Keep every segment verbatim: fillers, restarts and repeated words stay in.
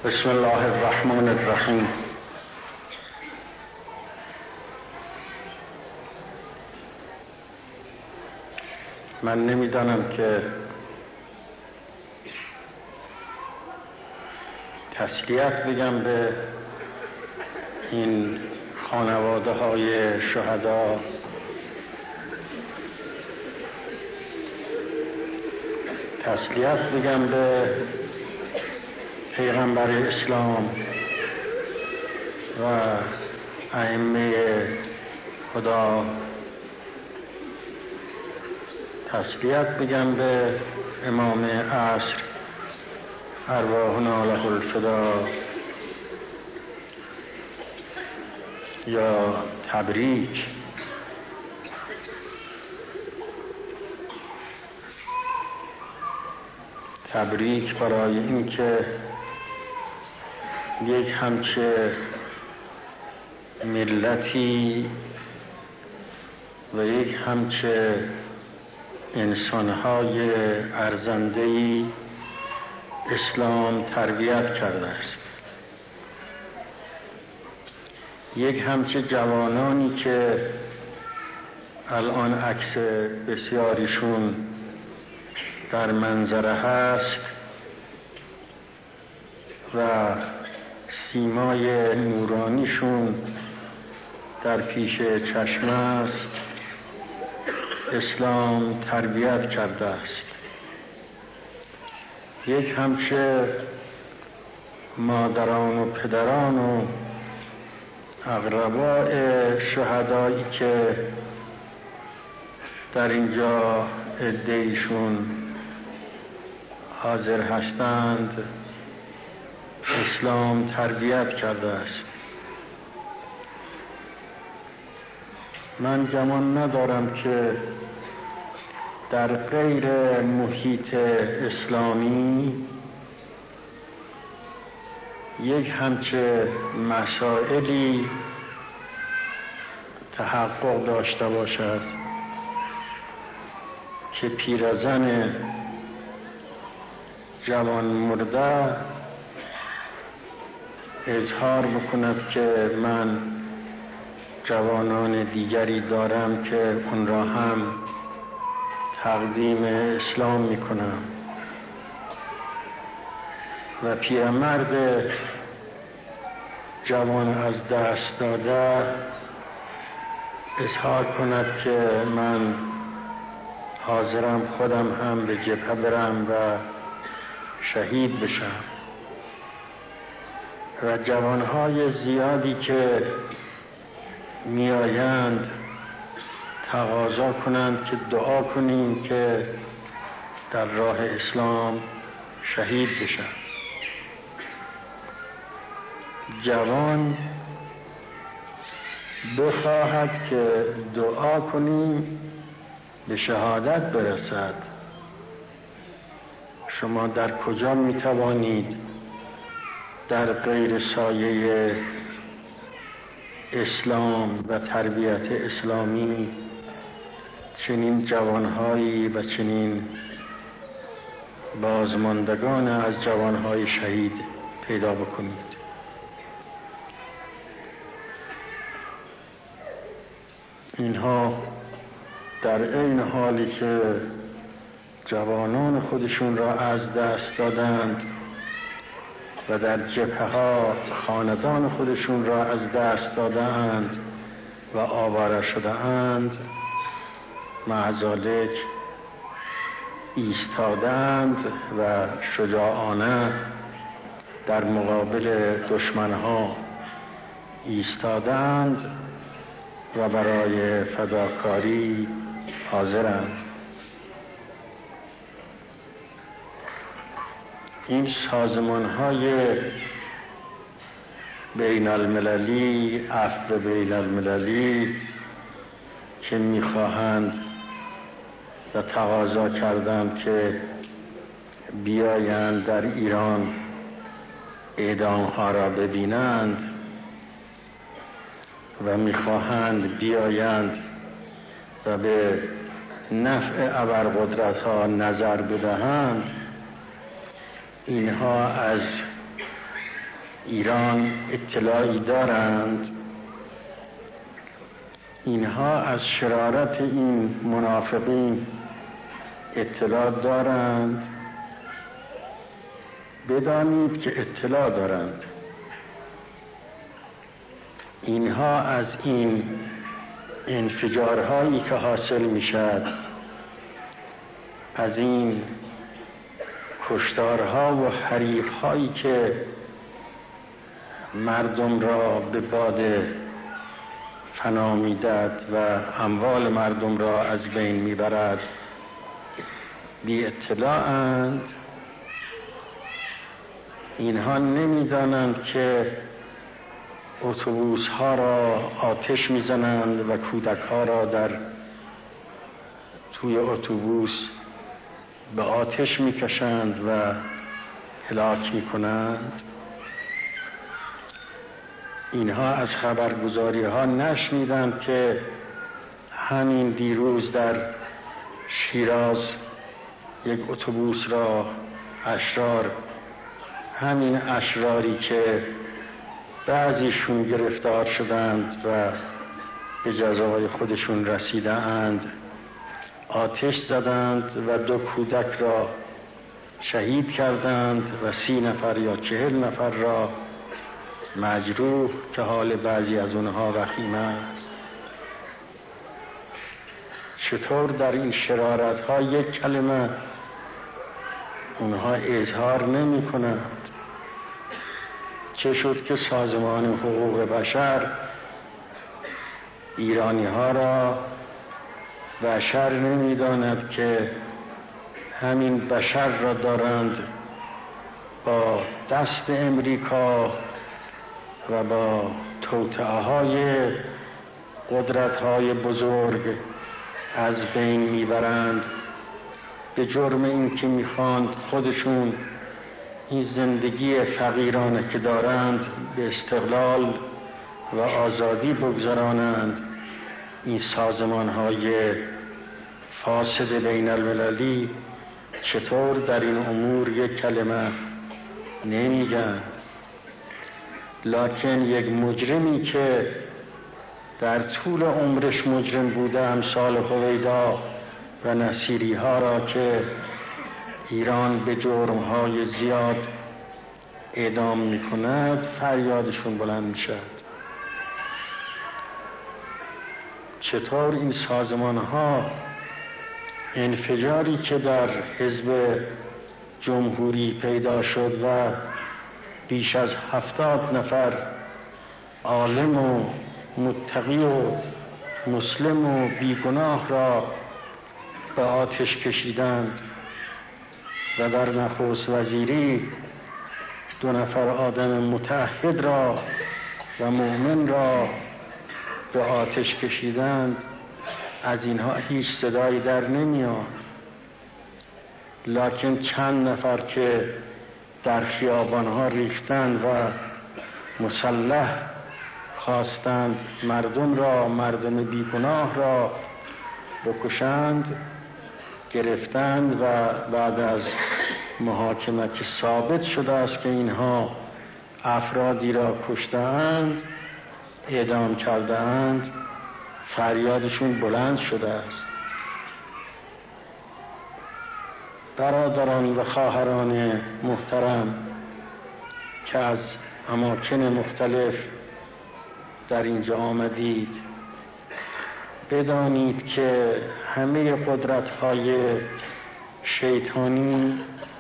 بسم الله الرحمن الرحیم. من نمیدانم که تسلیت بگم به این خانواده های شهدا تسلیت بگم به پیغمبر اسلام و ائمه خدا، تسلیت بگم به امام عصر ارواحنا له الفدا، یا تبریک. تبریک برای این که یک همچه ملتی و یک همچه انسانهای ارزنده‌ای اسلام تربیت کرده است. یک همچه جوانانی که الان عکس بسیاریشون در منظره هست و سیمای نورانیشون در پیش چشم است، اسلام تربیت کرده است. یک همچه مادران و پدران و اقرباء شهدایی که در اینجا عده‌ایشون حاضر هستند، اسلام تربیت کرده است. من گمان ندارم که در غیر محیط اسلامی یک همچه مسائلی تحقق داشته باشد که پیرزن جوان مرده اظهار بکند که من جوانان دیگری دارم که اون را هم تقدیم اسلام میکنم، و پیرمرد جوان از دست داده اظهار کند که من حاضرم خودم هم به جبهه برم و شهید بشم. و جوانهای زیادی که میآیند تقاضا کنند که دعا کنیم که در راه اسلام شهید بشن. جوان بخواهد که دعا کنیم به شهادت برسد. شما در کجا می توانید در غیر سایه اسلام و تربیت اسلامی چنین جوانهایی و چنین بازماندگان از جوانهای شهید پیدا بکنید؟ اینها در این حالی که جوانان خودشون را از دست دادند و در جبهه ها خاندان خودشون را از دست دادند و آواره شده‌اند، معذالک ایستادند و شجاعانه در مقابل دشمنها ایستادند و برای فداکاری حاضرند. این سازمان‌های بین المللی، عفو بین المللی که می‌خواهند و تقاضا کردند که بیایند در ایران اعدام‌ها را ببینند و می‌خواهند بیایند و به نفع ابرقدرت‌ها نظر بدهند، اینها از ایران اطلاعی دارند، اینها از شرارت این منافقین اطلاع دارند، بدانید که اطلاع دارند. اینها از این انفجارهایی که حاصل می شد، از این کشتارها و حریقهایی که مردم را به باد فنا می‌دهد و اموال مردم را از بین می‌برد، بی اطلاعند. اینها نمی‌دانند که اتوبوس‌ها را آتش می‌زنند و کودک‌ها را در توی اتوبوس به آتش می‌کشند و هلاک می‌کنند. اینها از خبرگزاری‌ها نشنیدند که همین دیروز در شیراز یک اتوبوس را اشرار، همین اشراری که بعضیشون گرفتار شدند و به جزای خودشون رسیدند، آتش زدند و دو کودک را شهید کردند و سی نفر یا چهل نفر را مجروح که حال بعضی از اونها وخیم است. چطور در این شرارت‌ها یک کلمه اونها اظهار نمی کنند؟ چه شد که سازمان حقوق بشر ایرانی ها را بشر نمی داند که همین بشر را دارند با دست امریکا و با توطئه‌های قدرت‌های بزرگ از بین میبرند، به جرم این که میخواند خودشون این زندگی فقیرانه که دارند به استقلال و آزادی بگذارانند. این سازمان‌های فاسد بین المللی چطور در این امور یک کلمه نمیگن؟ لکن یک مجرمی که در طول عمرش مجرم بوده، امثال هویدا و نصیری ها را که ایران به جرم های زیاد اعدام می کند، فریادشون بلند می شد. چطور این سازمان ها انفجاری که در حزب جمهوری پیدا شد و بیش از هفتاد نفر عالم و متقی و مسلم و بیگناه را به آتش کشیدند و در نخست وزیری دو نفر آدم متعهد را و مؤمن را به آتش کشیدند، از اینها هیچ صدایی در نمیاد. لکن چند نفر که در خیابانها ریختند و مسلح خواستند مردم را، مردم بیگناه را بکشند، گرفتند و بعد از محاکمه که ثابت شده است که اینها افرادی را کشتند، اعدام کردند، فریادشون بلند شده است. برادران و خواهران محترم که از اماکن مختلف در اینجا آمدید، بدانید که همه قدرت‌های شیطانی،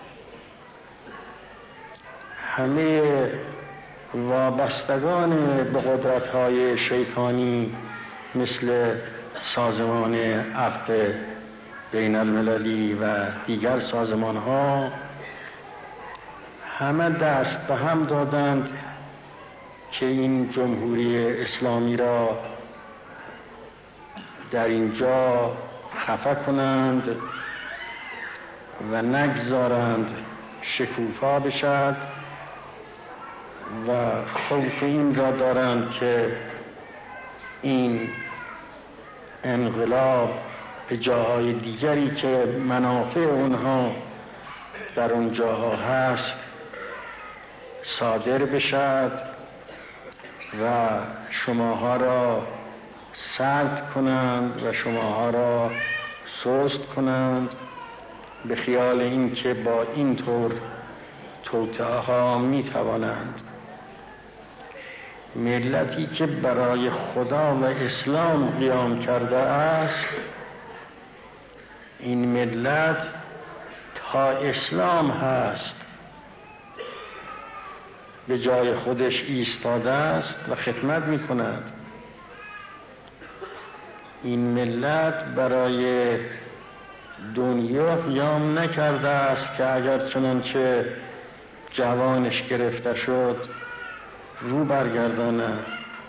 همه وابستگان به قدرت‌های شیطانی مثل سازمان عفو بین المللی و دیگر سازمان‌ها، همه دست به هم دادند که این جمهوری اسلامی را در اینجا خفه کنند و نگذارند شکوفا بشد و خوف این را دارند که این انقلاب به جاهای دیگری که منافع اونها در اون جاها هست صادر بشد و شماها را سرد کنند و شماها را سست کنند، به خیال اینکه با این طور توطئه ها می توانند. ملتی که برای خدا و اسلام قیام کرده است، این ملت تا اسلام هست به جای خودش ایستاده است و خدمت می کند. این ملت برای دنیا قیام نکرده است که اگر چنانچه جوانش گرفته شد رو برگرداند.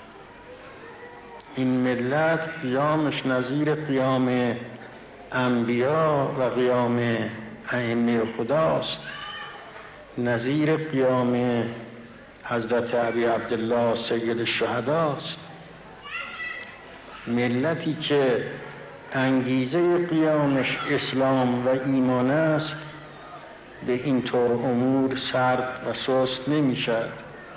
این ملت قیامش نظیر قیام انبیا و قیام ائمه خداست، نظیر قیام حضرت ابی عبدالله سید الشهداست. ملتی که انگیزه قیامش اسلام و ایمان است به این طور امور سرد و سست نمی شد.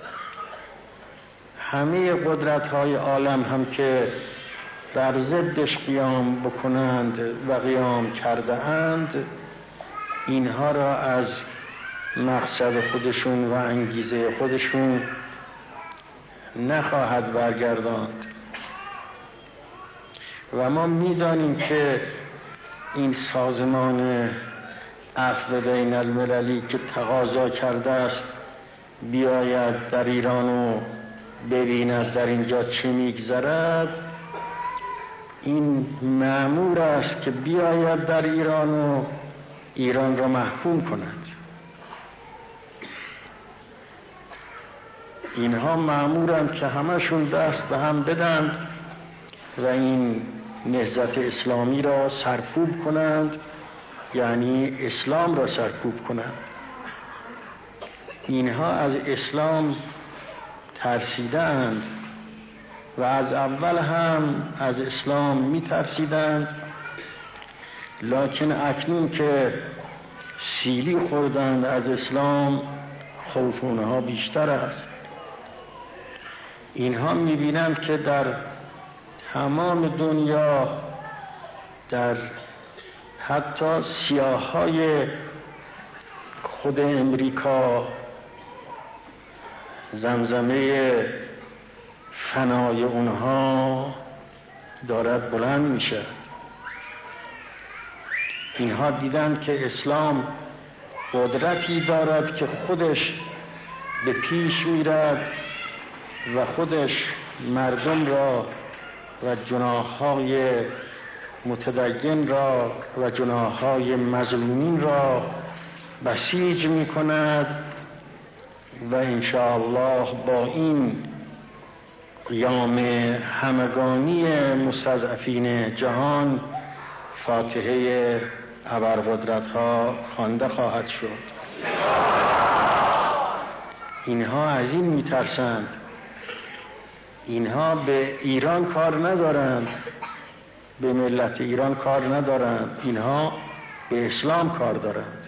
همه قدرت‌های عالم هم که در ضدش قیام بکنند و قیام کرده اند، اینها را از مقصد خودشون و انگیزه خودشون نخواهد برگرداند. و ما می‌دانیم که این سازمان عفو بین المللی که تقاضا کرده است بیاید در ایران و ببیند در اینجا چه میگذرد، این مأمور است که بیاید در ایران و ایران را محکوم کند. اینها مأمورند که همشون دست به هم بدند و این نهضت اسلامی را سرکوب کنند، یعنی اسلام را سرکوب کنند. اینها از اسلام ترسیدند و از اول هم از اسلام می ترسیدند، لکن اکنون که سیلی خوردند از اسلام خوف اونها بیشتر است. اینها می بینند که در تمام دنیا، در حتی سیاه‌های خود امریکا، زمزمه فنای اونها دارد بلند می شد. اینها دیدند که اسلام قدرتی دارد که خودش به پیش میرد و خودش مردم را و جناح‌های متدین را و جناح‌های مظلومین را بسیج می کند و انشاءالله با این قیام همگانی مستضعفین جهان فاتحه ابرقدرت‌ها خوانده خواهد شد. اینها از این می‌ترسند. اینها به ایران کار ندارند، به ملت ایران کار ندارند، اینها به اسلام کار دارند.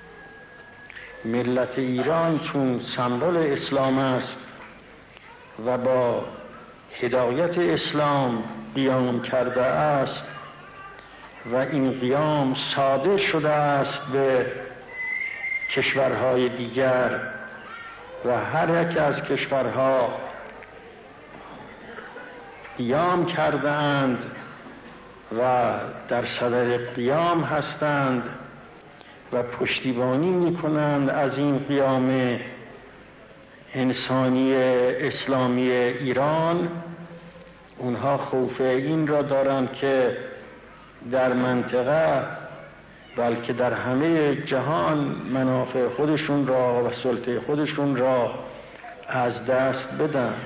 ملت ایران چون سمبل اسلام است و با هدایت اسلام قیام کرده است و این قیام صادر شده است به کشورهای دیگر و هر یک از کشورها قیام کرده اند و در صدر قیام هستند و پشتیبانی می کنند از این قیام انسانی اسلامی ایران. اونها خوف این را دارند که در منطقه بلکه در همه جهان منافع خودشون را و سلطه خودشون را از دست بدند.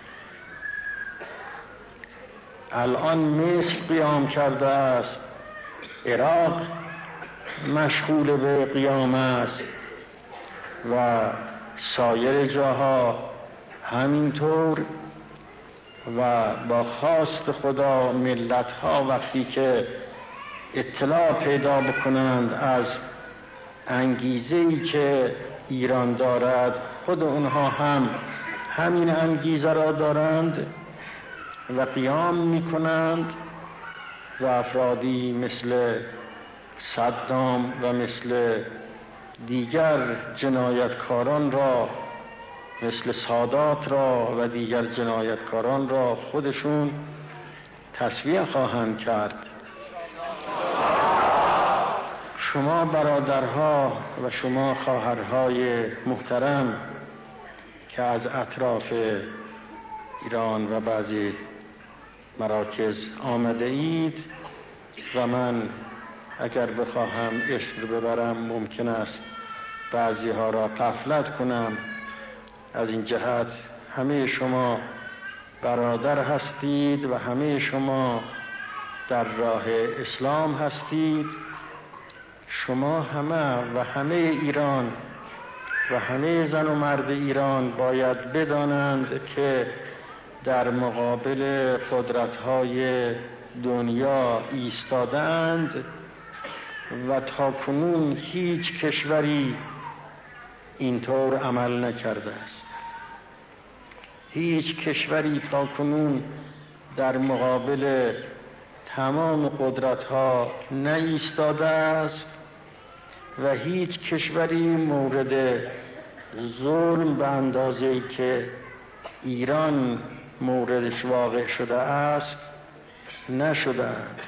الان مصر قیام کرده است، عراق مشغول به قیام است و سایر جاها همینطور و با خواست خدا ملت‌ها وقتی که اطلاع پیدا بکنند از انگیزه‌ای که ایران دارد خود اونها هم همین انگیزه را دارند و قیام میکنند و افرادی مثل صدام و مثل دیگر جنایتکاران را، مثل سادات را و دیگر جنایتکاران را خودشون تصفیه خواهند کرد. شما برادرها و شما خواهرهای محترم که از اطراف ایران و بعضی مراکز آمده اید و من اگر بخواهم اسم ببرم ممکن است بعضی ها را غفلت کنم، از این جهت همه شما برادر هستید و همه شما در راه اسلام هستید. شما همه و همه ایران و همه زن و مرد ایران باید بدانند که در مقابل قدرت‌های دنیا ایستادند و تاکنون هیچ کشوری اینطور عمل نکرده است. هیچ کشوری تاکنون در مقابل تمام قدرت‌ها نایستاده است و هیچ کشوری مورد ظلم به اندازه‌ای که ایران موردش واقع شده است نشده است.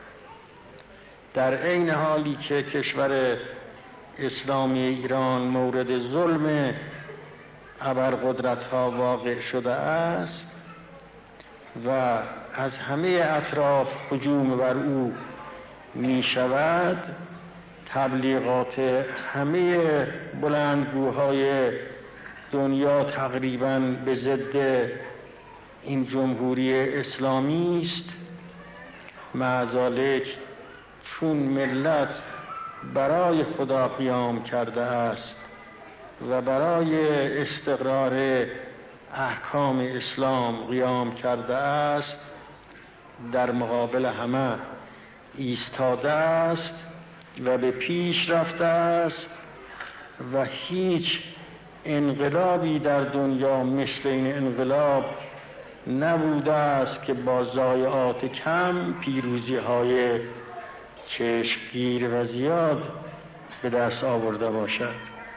در عین حالی که کشور اسلامی ایران مورد ظلم ابرقدرت‌ها واقع شده است و از همه اطراف هجوم بر او می شود، تبلیغات همه بلندگوهای دنیا تقریباً به ضد این جمهوری اسلامی است. معذالک چون ملت برای خدا قیام کرده است و برای استقرار احکام اسلام قیام کرده است، در مقابل همه ایستاده است و به پیش رفته است و هیچ انقلابی در دنیا مثل این انقلاب نبوده است که با ضایعات کم پیروزی های چشمگیر و زیاد به دست آورده باشد.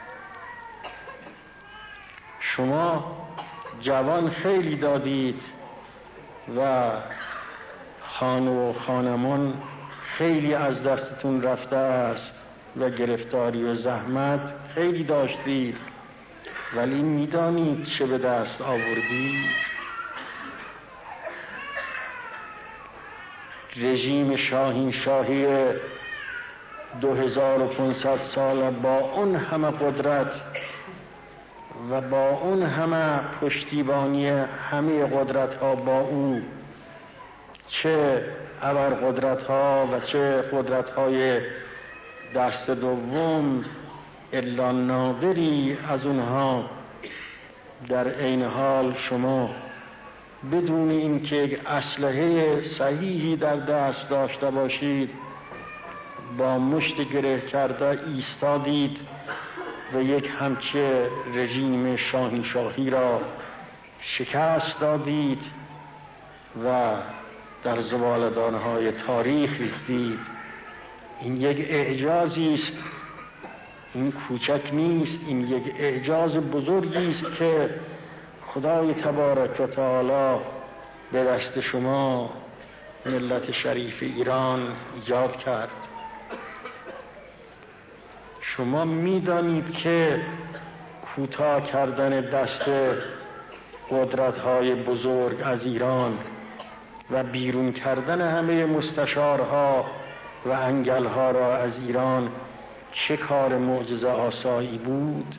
شما جوان خیلی دادید و خانه و خانمان خیلی از دستتون رفته است و گرفتاری و زحمت خیلی داشتید، ولی میدانید چه به دست آوردید؟ رژیم شاهین شاهی دو هزار و پانصد سال با اون همه قدرت و با اون همه پشتیبانی همه قدرت ها با او، چه ابرقدرت ها و چه قدرت های دست دوم، الا نادری از اونها، در عین حال شما بدون اینکه اسلحه صحیحی در دست داشته باشید با مشت گره کرده ایستادید و یک همچه رژیم شاهنشاهی را شکست دادید و در زباله‌دانهای تاریخ ریختید. این یک اعجازی است، این کوچک نیست، این یک اعجاز بزرگی است که خدای تبارک و تعالی به دست شما ملت شریف ایران ایجاد کرد. شما می‌دانید که کوتاه کردن دست قدرت‌های بزرگ از ایران و بیرون کردن همه مستشارها و انگل‌ها را از ایران چه کار معجزه آسایی بود؟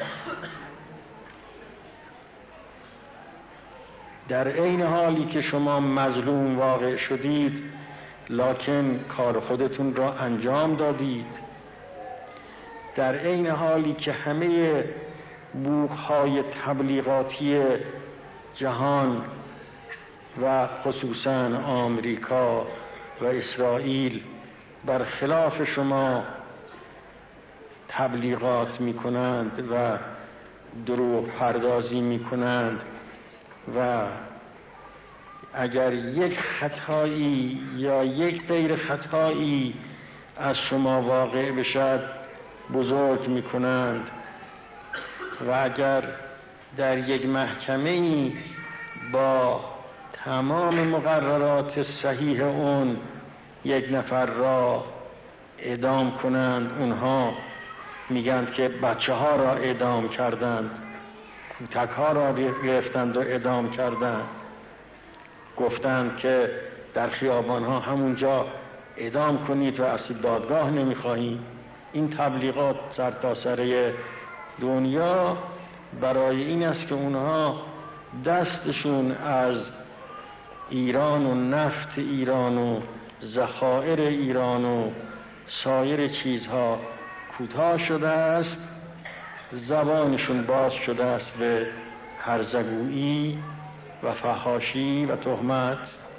در عین حالی که شما مظلوم واقع شدید، لکن کار خودتون را انجام دادید. در عین حالی که همه بوق‌های تبلیغاتی جهان و خصوصاً آمریکا و اسرائیل بر خلاف شما تبلیغات می کنند و دروغ پردازی می کنند و اگر یک خطایی یا یک غیر خطایی از شما واقع بشد بزرگ می کنند و اگر در یک محکمه با تمام مقررات صحیح اون یک نفر را اعدام کنند، اونها میگند که بچه ها را اعدام کردند، کودک ها را گرفتند و اعدام کردند، گفتند که در خیابان ها همونجا اعدام کنید و اصلا دادگاه نمیخواهیم. این تبلیغات سرتاسر دنیا برای این است که اونها دستشون از ایران و نفت ایران و ذخایر ایران و سایر چیزها کوتاه شده است، زبانشون باز شده است به هرزگویی و فحاشی و تهمت.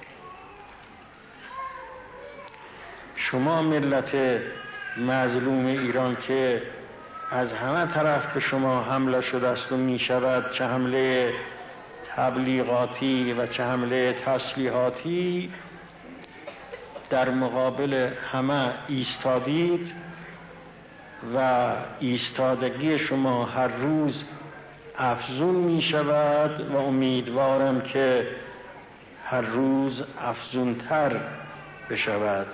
شما ملت مظلوم ایران که از همه طرف به شما حمله شده است و می شود، چه حمله تبلیغاتی و چه حمله تسلیحاتی، در مقابل همه ایستادید و ایستادگی شما هر روز افزون می شود و امیدوارم که هر روز افزونتر بشود.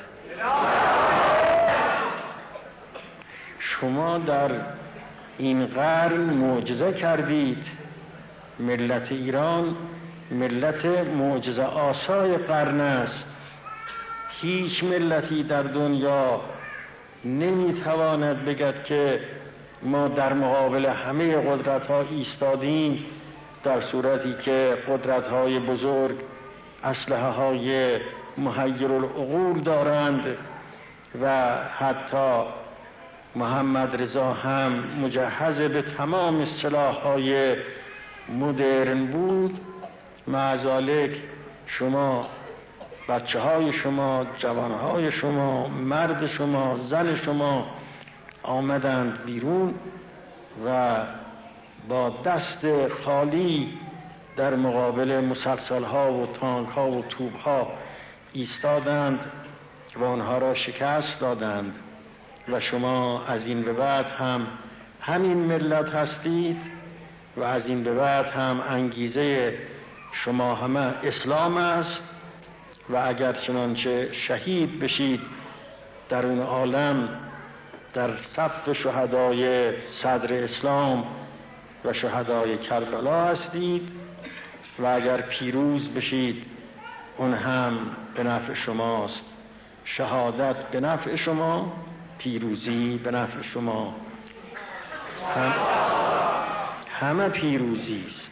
شما در این قرن معجزه کردید. ملت ایران ملت معجزه آسای قرن است. هیچ ملتی در دنیا نمیتواند بگد که ما در مقابل همه قدرت ها ایستادیم، در صورتی که قدرت های بزرگ اسلحه های محیر العقول دارند و حتی محمد رضا هم مجهز به تمام سلاح‌های مدرن بود. معذالک شما، بچه های شما، جوان های شما، مرد شما، زن شما آمدند بیرون و با دست خالی در مقابل مسلسل ها و تانک ها و توپ ها ایستادند و آنها را شکست دادند. و شما از این به بعد هم همین ملت هستید و از این به بعد هم انگیزه شما همه اسلام است و اگر چنانچه شهید بشید در اون عالم در صف شهدای صدر اسلام و شهدای کربلا هستید و اگر پیروز بشید اون هم به نفع شماست. شهادت به نفع شما، پیروزی به نفع شما، هم همه پیروزی است.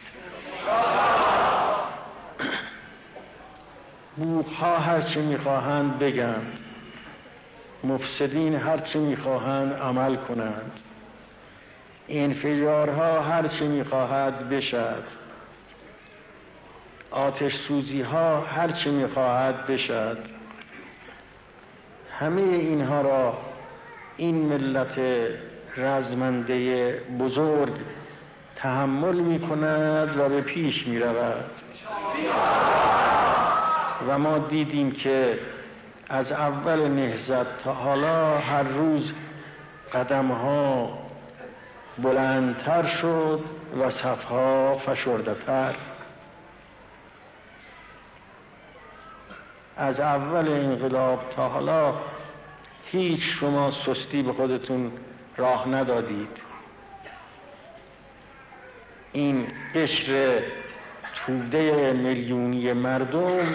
بوقها هر چه میخواهند بگند، مفسدین هر چه میخواهند عمل کنند، انفجارها هر چه میخواهد بشد، آتش سوزی ها هر چه میخواهد بشد. همه اینها را این ملت رزمنده بزرگ تحمل می کند و به پیش می رود. و ما دیدیم که از اول نهضت تا حالا هر روز قدمها بلندتر شد و صفها فشرده تر. از اول انقلاب تا حالا هیچ شما سستی به خودتون راه ندادید. این قشر توده میلیونی مردم،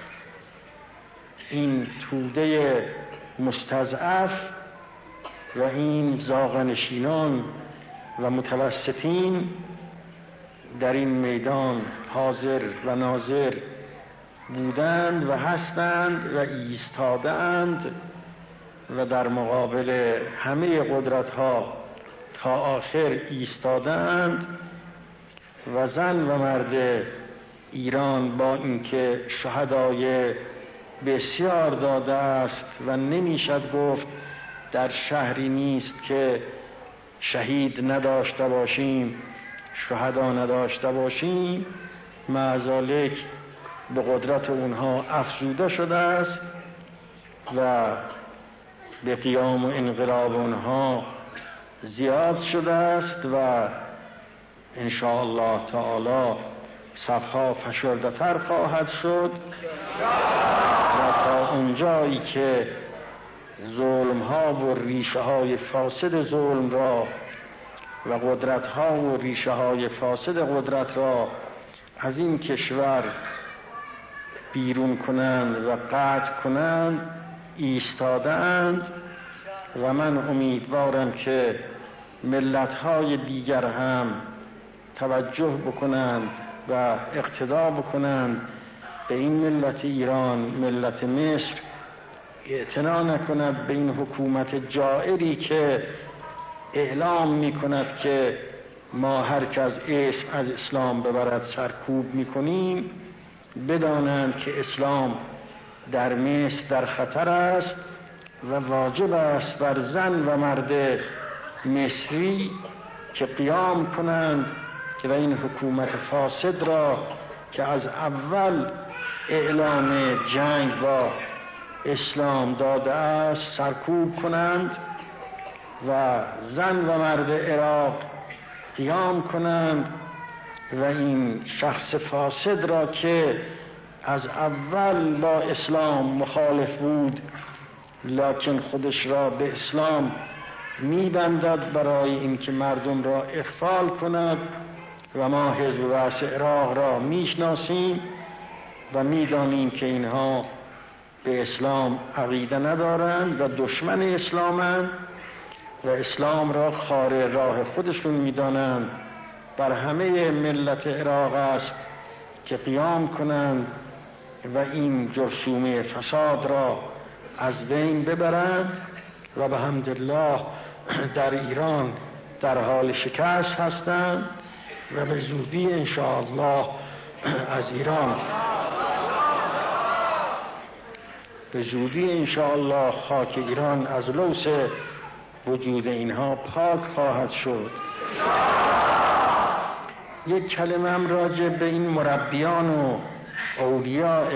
این توده مستضعف و این زاغنشینان و متوسطین در این میدان حاضر و ناظر بودند و هستند و ایستادند و در مقابل همه قدرت ها تا آخر ایستادند و زن و مرد ایران با اینکه شهدای بسیار داده است و نمیشد گفت در شهری نیست که شهید نداشته باشیم، شهدا نداشته باشیم، معذالک به قدرت اونها افزوده شده است و به قیام و انقلاب اونها زیاد شده است و ان شاء الله تعالی صفها فشرده تر خواهد شد و تا اونجایی که ظلم ها و ریشه های فاسد ظلم را و قدرت ها و ریشه های فاسد قدرت را از این کشور بیرون کنند و قطع کنند ایستاده اند و من امیدوارم که ملت های دیگر هم توجه بکنند و اقتدا بکنند به این ملت ایران، ملت مصر، اعتنا نکند به این حکومت جائری که اعلام می کند که ما هر که از اسم از اسلام ببرد سرکوب می کنیم. بدانند که اسلام در مصر در خطر است و واجب است بر زن و مرد مصری که قیام کنند که این حکومت فاسد را که از اول اعلام جنگ با اسلام داده است سرکوب کنند و زن و مرد عراق قیام کنند و این شخص فاسد را که از اول با اسلام مخالف بود لکن خودش را به اسلام میبندد برای اینکه مردم را اغفال کند و ما حزب بعث عراق را میشناسیم و میدانیم که اینها به اسلام عقیده ندارند و دشمن اسلامند و اسلام را خار راه خودشون میدانند. بر همه ملت عراق است که قیام کنند و این جرثومه فساد را از بین ببرند و به حمدالله در ایران در حال شکست هستند و به زودی انشاءالله از ایران به زودی انشاءالله خاک ایران از لوث وجود اینها پاک خواهد شد. یک کلمه هم راجع به این مربیان و اولیاء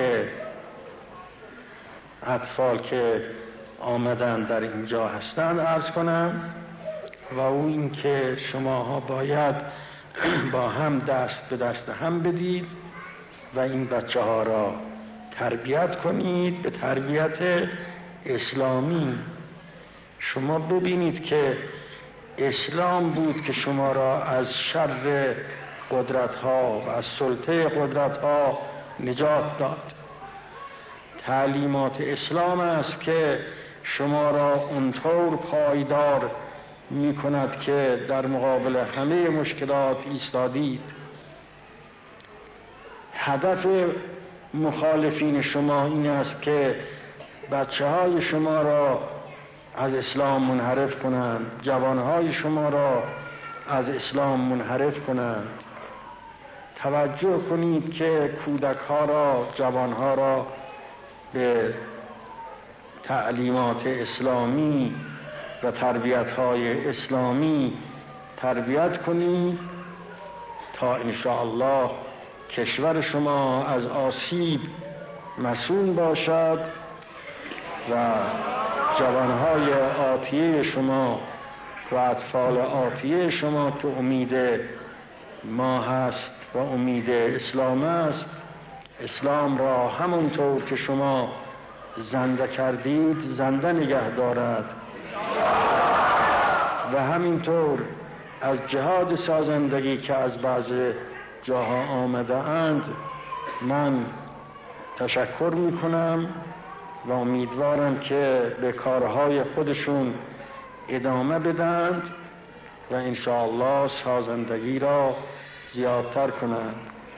اطفال که آمدن در اینجا هستند عرض کنم و او این که شماها باید با هم دست به دست هم بدید و این بچه ها را تربیت کنید به تربیت اسلامی. شما ببینید که اسلام بود که شما را از شر قدرت ها و از سلطه قدرت ها نجات داد. تعلیمات اسلام است که شما را اونطور پایدار می کند که در مقابل همه مشکلات ایستادید. هدف مخالفین شما این است که بچه های شما را از اسلام منحرف کنند، جوانهای شما را از اسلام منحرف کنند. توجه کنید که کودک ها را، جوان ها را به تعلیمات اسلامی و تربیت های اسلامی تربیت کنید تا انشاءالله کشور شما از آسیب مسئول باشد و جوانهای آتیه شما و اطفال آتیه شما که امید ما هست و امید اسلام است، اسلام را همونطور که شما زنده کردید زنده نگه دارد و همینطور از جهاد سازندگی که از بعض جاها آمده اند من تشکر میکنم و امیدوارم که به کارهای خودشون ادامه بدند و انشاءالله سازندگی را زیادتر کنند.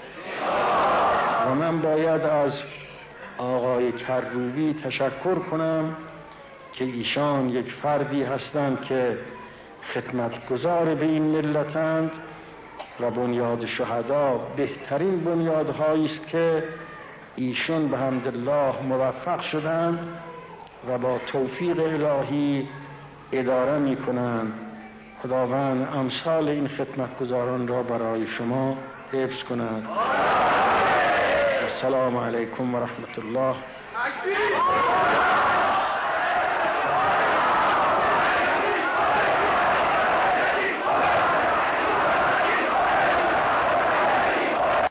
و من باید از آقای کروبی تشکر کنم که ایشان یک فردی هستند که خدمتگزار به این ملتند و بنیاد شهدا بهترین بنیادهایی است که ایشان به حمدالله موفق شدند و با توفیق الهی اداره می کنند. خداوند امثال این خدمتگزاران را برای شما حفظ کند. السلام علیکم و رحمت الله.